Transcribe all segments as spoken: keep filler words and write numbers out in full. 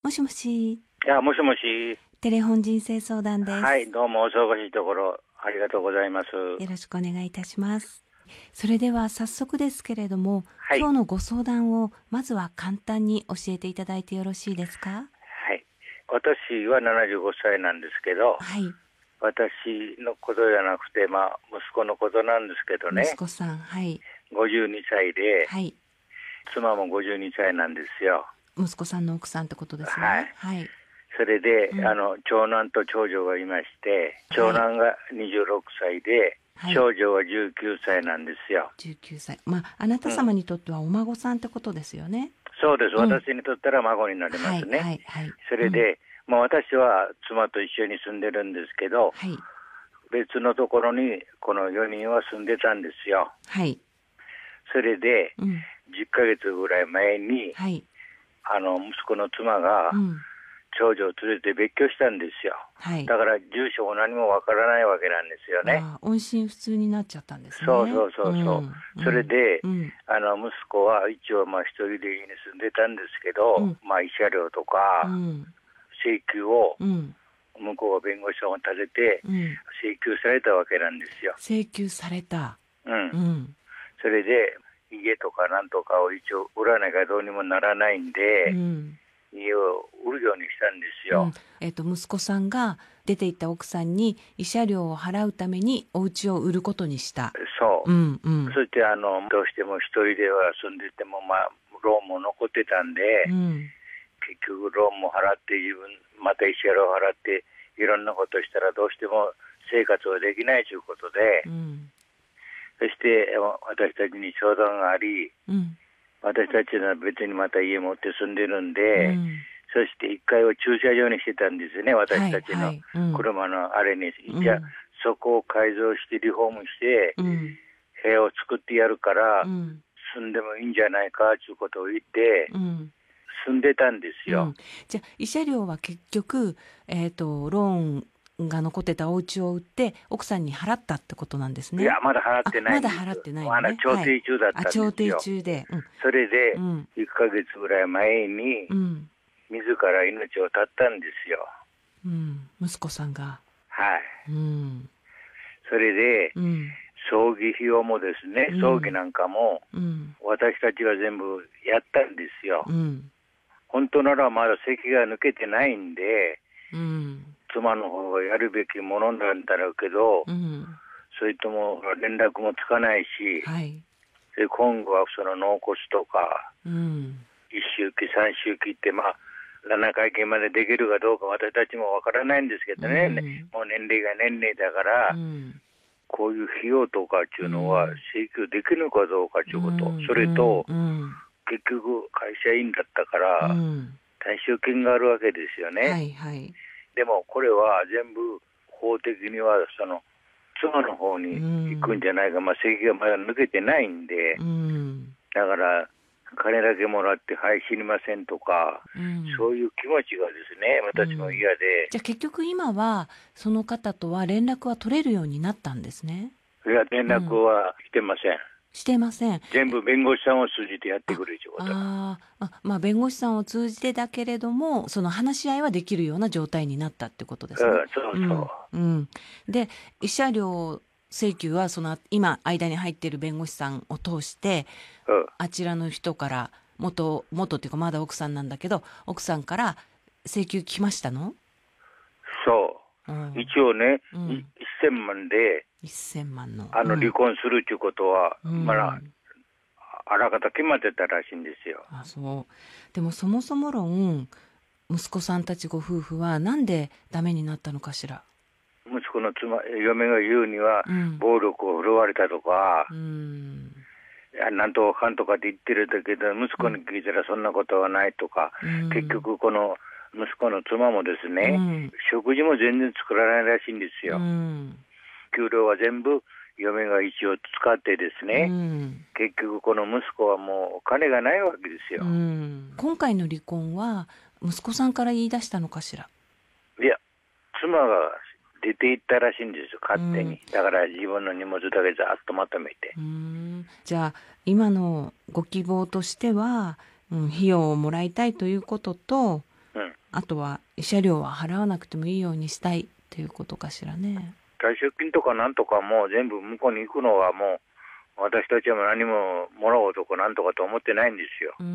もしもし。 いや、もしもし。 テレフォン人生相談です。 はい、どうもお忙しいところありがとうございます。 よろしくお願いいたします。それでは早速ですけれども、 はい、 今日のご相談をまずは簡単に教えていただいてよろしいですか？ はい、私はななじゅうごさいなんですけど、 はい。 私のことじゃなくて、まあ、息子のことなんですけどね、 息子さん、はい。 ごじゅうにさいで、 はい。 妻もごじゅうにさいなんですよ。 息子さんの奥さんってことですね。 はい。 はい。 それで、 うん、 あの長男と長女がいまして、長男がにじゅうろくさいで、はい、長女はじゅうきゅうさいなんですよ。 じゅうきゅうさい。まあ、あなた様にとってはお孫さんってことですよね。 うん、そうです。 うん、 私にとったら孫になりますね。 はいはいはい、 それで、うん、まあ、私は妻と一緒に住んでるんですけど、 はい、 別のところにこのよにんは住んでたんですよ。 はい。 それで、 うん、 じゅっかげつぐらい前に、 はい、 あの息子の妻が、うん、長女を連れて別居したんですよ。はい、だから住所も何もわからないわけなんですよね。 あ、音信不通になっちゃったんですね。 そうそうそうそう、うん、それで、 うん、 あの息子は一応まあ一人で家に住んでたんですけど、うん、まあ慰謝料とか、うん、請求を、うん、向こうが弁護士さんを立てて請求されたわけなんですよ。 請求された。 うん。うん、それで家とかなんとかを一応売らなきゃどうにもならないんで、うん、家を売るようにしたんですよ。 うん、えっと、息子さんが出て行った奥さんに慰謝料を払うためにお家を売ることにした。 そう。 うんうん、 そしてあのどうしても一人では住んでても、まあ、ローンも残ってたんで、うん、結局ローンも払って自分また慰謝料を払っていろんなことしたらどうしても生活はできないということで、うん、そして私たちに相談があり、うん、私たちは別にまた家持って住んでるんで、うん、そしていっかいを駐車場にしてたんですね、私たちの車のあれに、はいはい、うん、じゃあそこを改造してリフォームして、うん、部屋を作ってやるから、うん、住んでもいいんじゃないかということを言って、うん、住んでたんですよ。うん、 じゃあ慰謝料は結局、えーと、ローンが残ってたお家を売って奥さんに払ったってことなんですね。 いや、まだ払ってないんです。 まだ払ってないのね。調停中だったんですよ。 はい、調停中で、うん、 それでいっかげつぐらい前に、うん、自ら命を絶ったんですよ。 うん、息子さんが。 はい。うん、それで、うん、葬儀費用もですね、うん、葬儀なんかも、うん、私たちが全部やったんですよ。うん、本当ならまだ席が抜けてないんで、うん、妻の方がやるべきものなんだろうけど、うん、それとも連絡もつかないし、はい、で今後はその納骨とか、うん、いっ周期さん周期ってまあななかいけんまでできるかどうか私たちもわからないんですけどね、うん、もう年齢が年齢だから、うん、こういう費用とかっていうのは請求できるかどうかということ、うん、それと、うん、結局会社員だったから、うん、退職金があるわけですよね。はいはい、でもこれは全部法的にはその妻の方に行くんじゃないか、うん、まあ請求がまだ抜けてないんで、うん、だから金だけもらってはい知りませんとか、うん、そういう気持ちがですね私も嫌で、うん、 じゃあ結局今はその方とは連絡は取れるようになったんですね。 いや連絡はしてません、うん、 してません。 全部弁護士さんを通じてやってくれということ。 ああ、まあ弁護士さんを通じてだけれどもその話し合いはできるような状態になったってことですね。 うん、そうそう、 うんうん、で慰謝料請求はその今間に入っている弁護士さんを通して、うん、あちらの人から元元っていうかまだ奥さんなんだけど奥さんから請求来ましたの？ そう、うん、一応ね、うん、せんまんでせんまんの、 あの離婚するということは、うん、まああらかた決まってたらしいんですよ。 あ、そう。でもそもそも論息子さんたちご夫婦はなんでダメになったのかしら。 息子の妻嫁が言うには、うん、暴力を振るわれたとか、うん、なんとかかんとかって言ってるんだけど息子に聞いたらそんなことはないとか、うん、結局この息子の妻もですね、うん、食事も全然作らないらしいんですよ、うん、給料は全部嫁が一応使ってですね、うん、結局この息子はもうお金がないわけですよ、うん、 今回の離婚は息子さんから言い出したのかしら。 いや妻が出て行ったらしいんですよ勝手に、うん、だから自分の荷物だけざっとまとめて。 うーん、じゃあ今のご希望としては、うん、費用をもらいたいということと、うん、 あとは慰謝料は払わなくてもいいようにしたいということかしらね。 退職金とかなんとかも全部向こうに行くのはもう私たちは何ももらおうとかなんとかと思ってないんですよ、うん、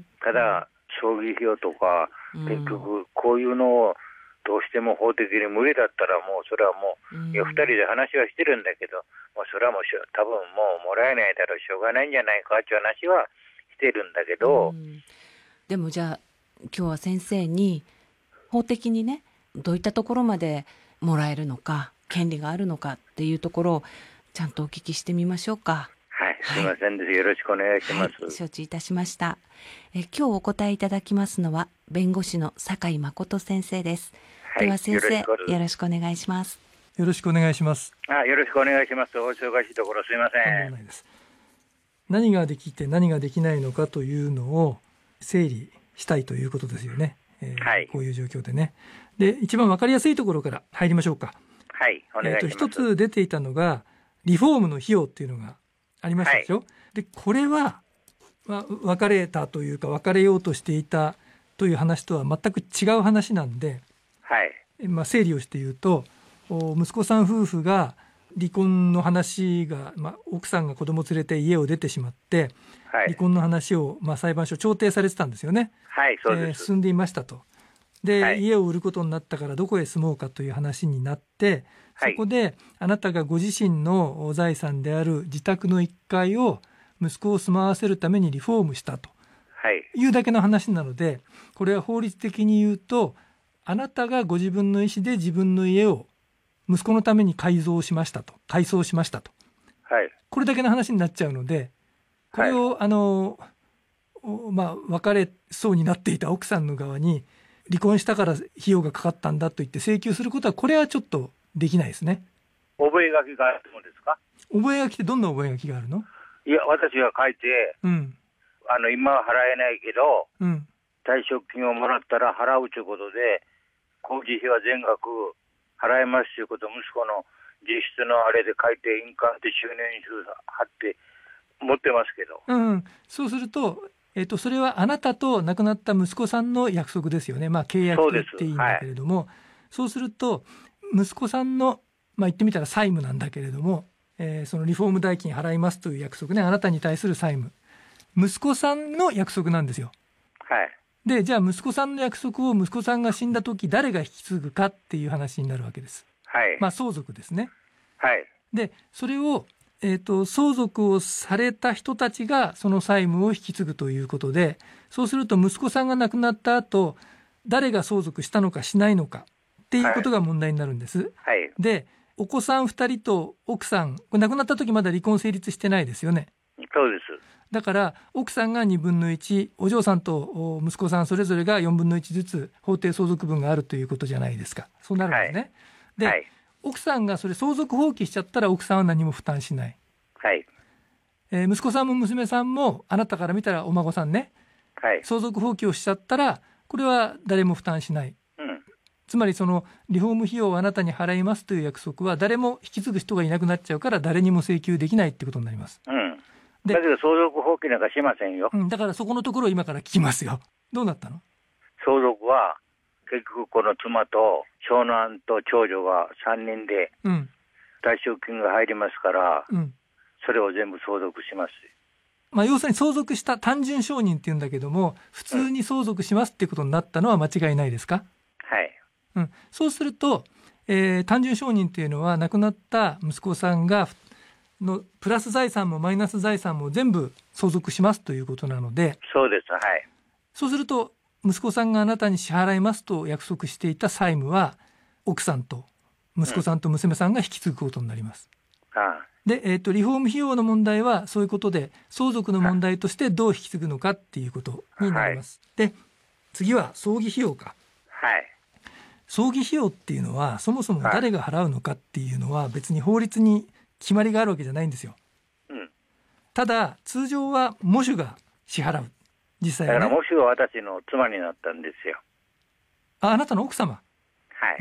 ただ葬儀費用とか、うん、結局こういうのをどうしても法的に無理だったらもうそれはもう、うん、いやふたりで話はしてるんだけど、もうそれはもう多分もうもらえないだろう、しょうがないんじゃないかっていう話はしてるんだけど、うん、 でもじゃあ今日は先生に法的にねどういったところまでもらえるのか権利があるのかっていうところをちゃんとお聞きしてみましょうか。 はい、すいませんです、はい、よろしくお願いします、 はい、承知いたしました。え今日お答えいただきますのは弁護士の酒井誠先生です、はい、では先生 よろ, よろしくお願いします。 よろしくお願いします。 あ、よろしくお願いします。お忙しいところすいません。 ないです。何ができて何ができないのかというのを整理したいということですよね、えーはい、こういう状況でね。で一番わかりやすいところから入りましょうか。 はい、お願いします。 えーと、一つ出ていたのがリフォームの費用っていうのがありましたでしょ、はい、でこれは、まあ、別れたというか別れようとしていたという話とは全く違う話なんで、 はいまあ、整理をして言うと息子さん夫婦が離婚の話が、まあ、奥さんが子供連れて家を出てしまって、はい、離婚の話を、まあ、裁判所調停されてたんですよね。 はい、そうです、 えー、進んでいましたと。で、 はい、 家を売ることになったからどこへ住もうかという話になって、そこであなたがご自身の財産である自宅のいっかいを息子を住まわせるためにリフォームしたというだけの話なので、これは法律的に言うとあなたがご自分の意思で自分の家を息子のために改造しましたと改装しましたと、 はい、 これだけの話になっちゃうので、これを、はい、あのまあ、別れそうになっていた奥さんの側に離婚したから費用がかかったんだと言って請求することはこれはちょっとできないですね。 覚書があるんですか？ 覚書ってどんな覚書があるの？ いや私が書いて、うん、あの今は払えないけど、うん、退職金をもらったら払うということで工事費は全額払いますということを息子の実質のあれで書いて印鑑で収入数貼って持ってますけど、 うん、そうすると、えーと、それはあなたと亡くなった息子さんの約束ですよね。まあ契約と言っていいんだけれども、そう、そうすると息子さんの、まあ、言ってみたら債務なんだけれども、えー、そのリフォーム代金払いますという約束ね、あなたに対する債務、息子さんの約束なんですよ。 はい。 でじゃあ息子さんの約束を息子さんが死んだ時誰が引き継ぐかっていう話になるわけです。 はい。 まあ相続ですね。 はい。 でそれを、えーと、相続をされた人たちがその債務を引き継ぐということで、そうすると息子さんが亡くなった後誰が相続したのかしないのかっていうことが問題になるんです。 はい。 でお子さんふたりと奥さん、これ亡くなった時まだ離婚成立してないですよね。 そうです。 だから奥さんがにぶんのいち、お嬢さんと息子さんそれぞれがよんぶんのいちずつ法定相続分があるということじゃないですか。そうなるんですね、はい、で、はい、奥さんがそれ相続放棄しちゃったら奥さんは何も負担しない、 はいえー、息子さんも娘さんもあなたから見たらお孫さんね、 はい、 相続放棄をしちゃったらこれは誰も負担しない、 うん、 つまりそのリフォーム費用をあなたに払いますという約束は誰も引き継ぐ人がいなくなっちゃうから誰にも請求できないってことになります、 うん、だけど相続放棄なんかしませんよ、 うん、だからそこのところを今から聞きますよ。どうなったの？ 相続は結局この妻と長男と長女がさんにんで退職金が入りますから、うん、それを全部相続します。 まあ、要するに相続した単純承認っていうんだけども普通に相続しますっていうことになったのは間違いないですか？ はい、 うん、そうすると、えー、単純承認っていうのは亡くなった息子さんがのプラス財産もマイナス財産も全部相続しますということなので、 そうです、はい、 そうすると息子さんがあなたに支払いますと約束していた債務は奥さんと息子さんと娘さんが引き継ぐことになります、 うん、ああで、えーと、リフォーム費用の問題はそういうことで相続の問題としてどう引き継ぐのかっていうことになります、はい、で次は葬儀費用か、 はい、 葬儀費用っていうのはそもそも誰が払うのかっていうのは別に法律に決まりがあるわけじゃないんですよ、 うん、ただ通常は喪主が支払う。実際はね、 だから喪主は私の妻になったんですよ。 あ, あなたの奥様、 はい、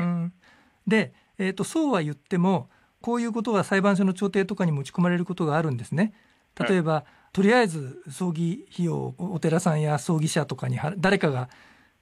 うん、で、えーと、そうは言ってもこういうことが裁判所の調停とかに持ち込まれることがあるんですね。例えば、うん、とりあえず葬儀費用をお寺さんや葬儀社とかに誰かが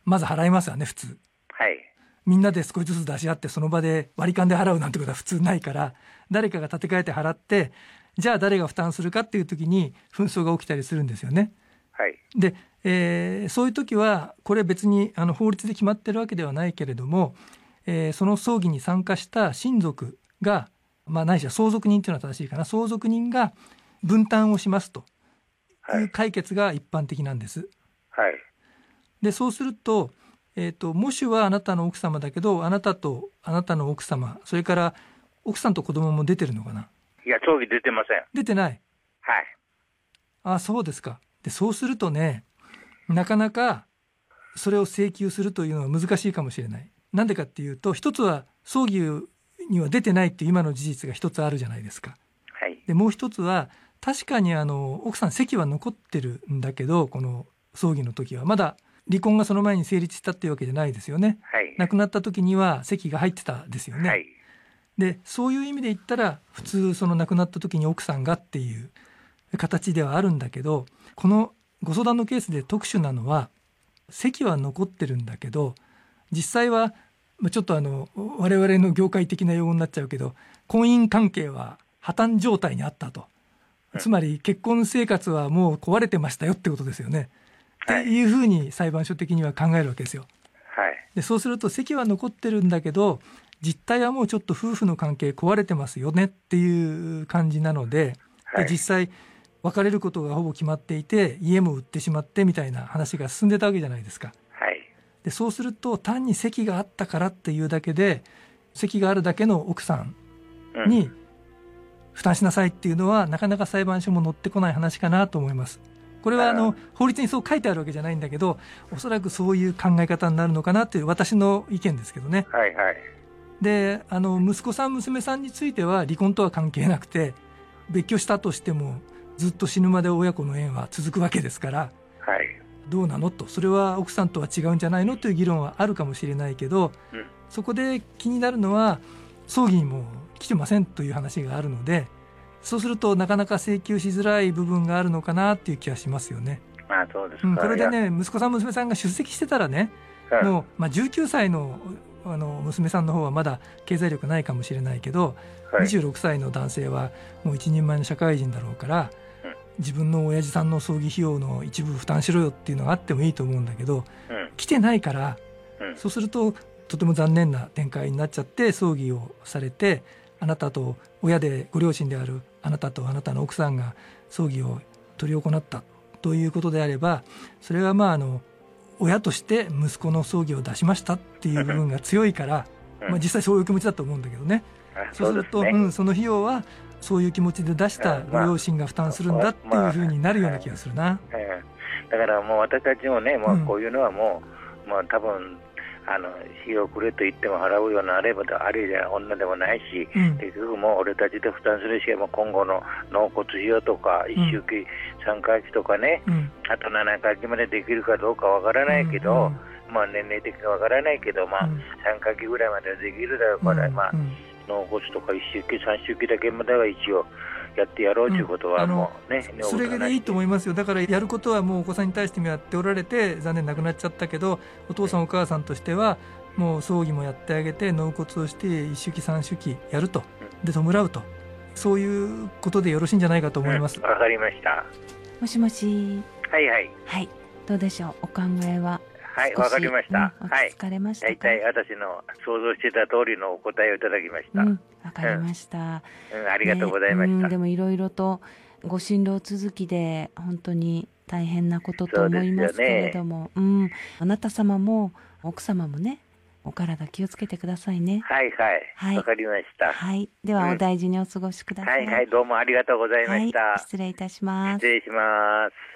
まず払いますよね普通。 はい。 みんなで少しずつ出し合ってその場で割り勘で払うなんてことは普通ないから、誰かが立て替えて払って、じゃあ誰が負担するかっていう時に紛争が起きたりするんですよね。 はい。 で、えー、そういう時はこれ別にあの法律で決まってるわけではないけれども、えー、その葬儀に参加した親族が、まあ、ないしは相続人というのは正しいかな、相続人が分担をしますという解決が一般的なんです。 はい。 でそうすると、えーと、もしはあなたの奥様だけど、あなたとあなたの奥様、それから奥さんと子供も出てるのかな。 いや、葬儀出てません。 出てない。 はい。 あ、そうですか。でそうするとね、なかなかそれを請求するというのは難しいかもしれない。なんでかっていうと、一つは葬儀には出てないっていう今の事実が一つあるじゃないですか。 はい。 でもう一つは、確かにあの奥さん籍は残ってるんだけど、この葬儀の時はまだ離婚がその前に成立したっていうわけじゃないですよね。 はい。 亡くなった時には籍が入ってたですよね。 はい。 でそういう意味で言ったら、普通その亡くなった時に奥さんがっていう形ではあるんだけど、このご相談のケースで特殊なのは、籍は残ってるんだけど、実際はちょっとあの我々の業界的な用語になっちゃうけど、婚姻関係は破綻状態にあったと、つまり結婚生活はもう壊れてましたよってことですよね、はい、っていうふうに裁判所的には考えるわけですよ。 はい。でそうすると、籍は残ってるんだけど実態はもうちょっと夫婦の関係壊れてますよねっていう感じなので、はい、で実際別れることがほぼ決まっていて、家も売ってしまってみたいな話が進んでたわけじゃないですか。 はい。 でそうすると、単に籍があったからっていうだけで、籍があるだけの奥さんに負担しなさいっていうのは、うん、なかなか裁判所も乗ってこない話かなと思います。これはあの法律にそう書いてあるわけじゃないんだけど、おそらくそういう考え方になるのかなという私の意見ですけどね。 はいはい。 であの息子さん娘さんについては離婚とは関係なくて、別居したとしてもずっと死ぬまで親子の縁は続くわけですから、 はい、 どうなのと、それは奥さんとは違うんじゃないのという議論はあるかもしれないけど、うん、そこで気になるのは、葬儀にも来てませんという話があるので、そうするとなかなか請求しづらい部分があるのかなっていう気がしますよね。 あ、そうですか。 うん、これでね、息子さん娘さんが出席してたらね、うん、もう、まあ、じゅうきゅうさいのあの娘さんの方はまだ経済力ないかもしれないけど、はい、にじゅうろくさいの男性はもう一人前の社会人だろうから、うん、自分の親父さんの葬儀費用の一部負担しろよっていうのがあってもいいと思うんだけど、うん、来てないから、うん、そうするととても残念な展開になっちゃって、葬儀をされて、あなたと親でご両親であるあなたとあなたの奥さんが葬儀を執り行ったということであれば、それはまああの親として息子の葬儀を出しましたっていう部分が強いから、うん、まあ、実際そういう気持ちだと思うんだけどね。そうすると、うん、その費用はそういう気持ちで出したご両親が負担するんだっていうふうになるような気がするな。まあまあはいはい、だからもう私たちもね、もうこういうのはもう、うん、まあ、多分あの費用くれと言っても払うようなあればあるいは女でもないし、うん、結局もう俺たちで負担するしか、今後の納骨費用とか一周期、さんかいきとかね、うん、あとななかいきまでできるかどうかわからないけど、うんうん、まあ、年齢的にわからないけど、まあうん、さんかいきぐらいまではできるだろうから、うんうん、まあ、納骨とか一周期さん周期だけまでは一応やってやろうということはもうね、 うん、それでいいと思いますよ。だからやることはもうお子さんに対してもやっておられて、残念なくなっちゃったけど、お父さんお母さんとしてはもう葬儀もやってあげて、納骨をして一周期さん周期やると、で弔うと、そういうことでよろしいんじゃないかと思います。 わ、うん、かりました。 もしもし。 はいはいはい、どうでしょう、お考えは。 はい、わかりました。 うん、落ち着かれましたか。 大体私の想像してた通りのお答えをいただきました。 うん、わかりました、 うんうん、ありがとうございました、ね、 うん、でもいろいろとご心労続きで本当に大変なことと思いますけれども、う、ね、うん、あなた様も奥様もね、お体気をつけてくださいね。 はいはい、はい、わかりました。 はい、ではお大事にお過ごしください。 うん、はいはい、どうもありがとうございました。 はい、失礼いたします。 失礼します。